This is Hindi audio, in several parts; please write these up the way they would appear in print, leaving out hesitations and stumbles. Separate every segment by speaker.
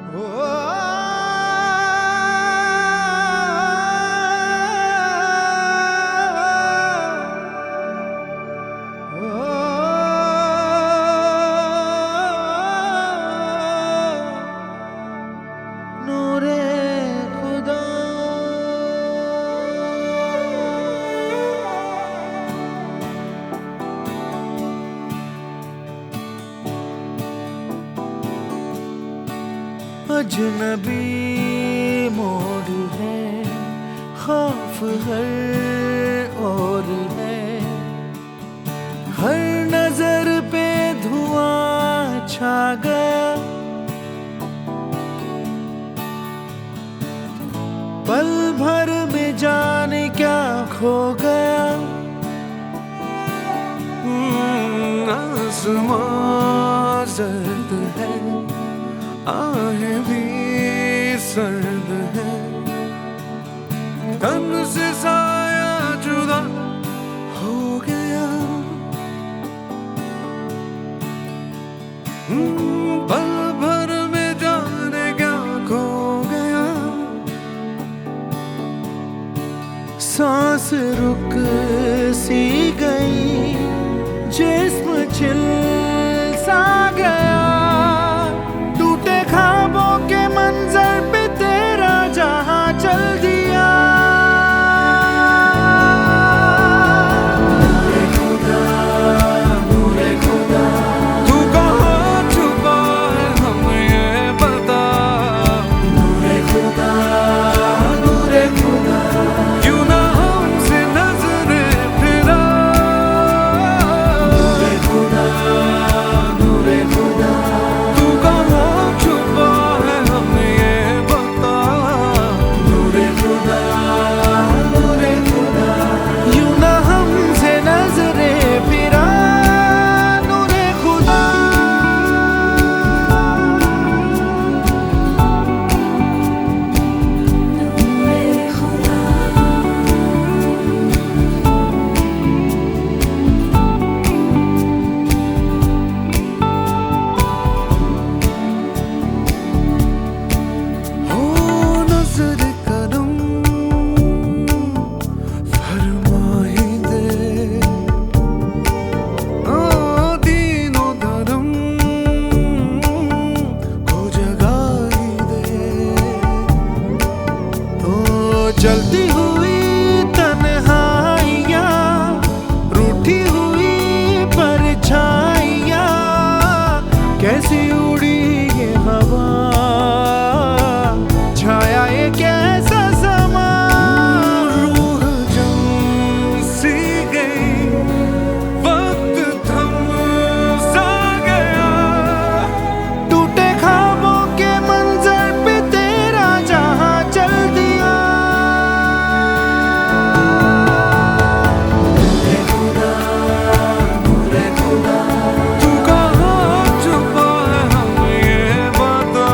Speaker 1: अजनबी मोड़ है, खौफ हर और है, हर नजर पे धुआं छा गया। पल भर में जाने क्या खो गया। आसमां सर्द है, आहें भी सर्द है, तन से साया जुदा हो गया। पल भर में जाने क्या खो गया। सांस रुक सी गई, जिस्म छिल सा गया। टूटे ख्वाबों के मंजर पे तेरा जहां चल दिया। नूरे खुदा, तू कहाँ छुपा है हमें ये बता। नूरे खुदा, क्यों ना हमसे नजरें फिरा। नूरे खुदा, तू कहाँ छुपा है हमें ये बता। नूरे खुदा, यूं ना हमसे नजरें फिरा। नूरे खुदा, हो नजर करम फरमाए दे। दीनो धर्म को जगाई दे। चलती हुई तन्हाइयाँ, रूठी हुई परछाइयाँ, कैसी उड़ी ये हवा। छाया ये कैसा समा। रूह जम सी गई, वक्त थम सा गया। टूटे ख्वाबों के मंजर पे तेरा जहां चल दिया। तू कहाँ छुपा है हमें ये बता।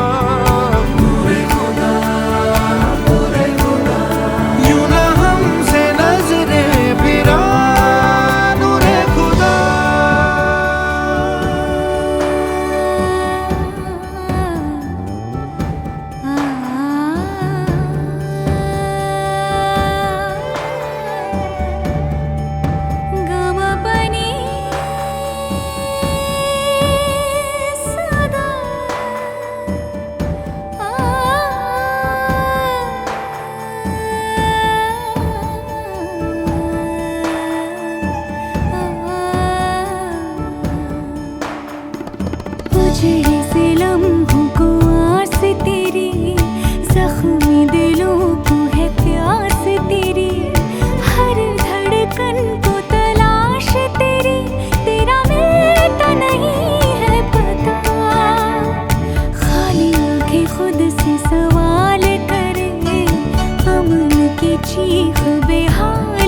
Speaker 1: यूं ना हमसे नजरें फिरा। नूरे खुदा,
Speaker 2: गमपनी सदा उजड़े से लम्हों को आस तेरी, जख्मी दिलों को है प्यास तेरी। हर धड़कन को तलाश तेरी, तेरा मिलता नहीं है पता। खाली आंखें खुद से सवाल करे, अमन की चीख बेहाल